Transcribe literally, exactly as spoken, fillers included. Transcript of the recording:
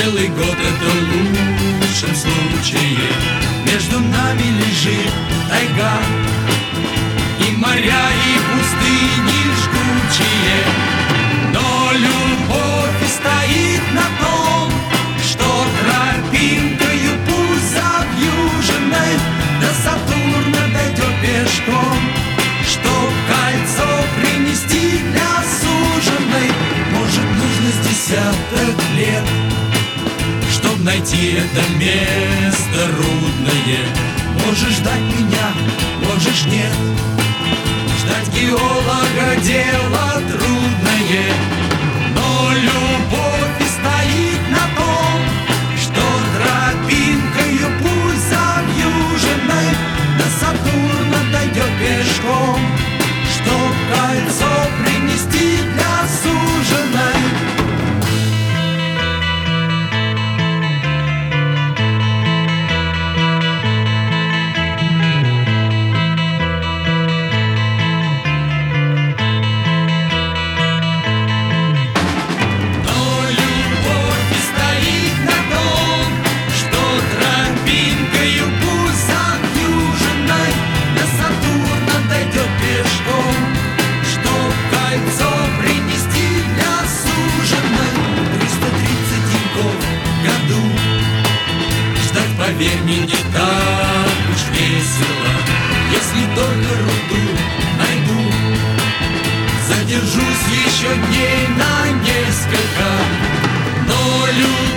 Целый год это в лучшем случае. Между нами лежит тайга, и моря, и пустыни жгучие. Но любовь и стоит на том, что тропинкою пусть завьюженной до Сатурна дойдет пешком, чтоб кольцо принести для суженой. Может, нужно с десяток лет, чтоб найти это место рудное. Можешь ждать меня, можешь нет. Ждать геолога дело трудное, но любовь и стоит на том, что тропинкою пусть завьюженной до Сатурна дойдет пешком, чтоб кольцо принести для суженой. Поверь мне, не так уж весело, если только руду найду. Задержусь еще дней на несколько, но люблю.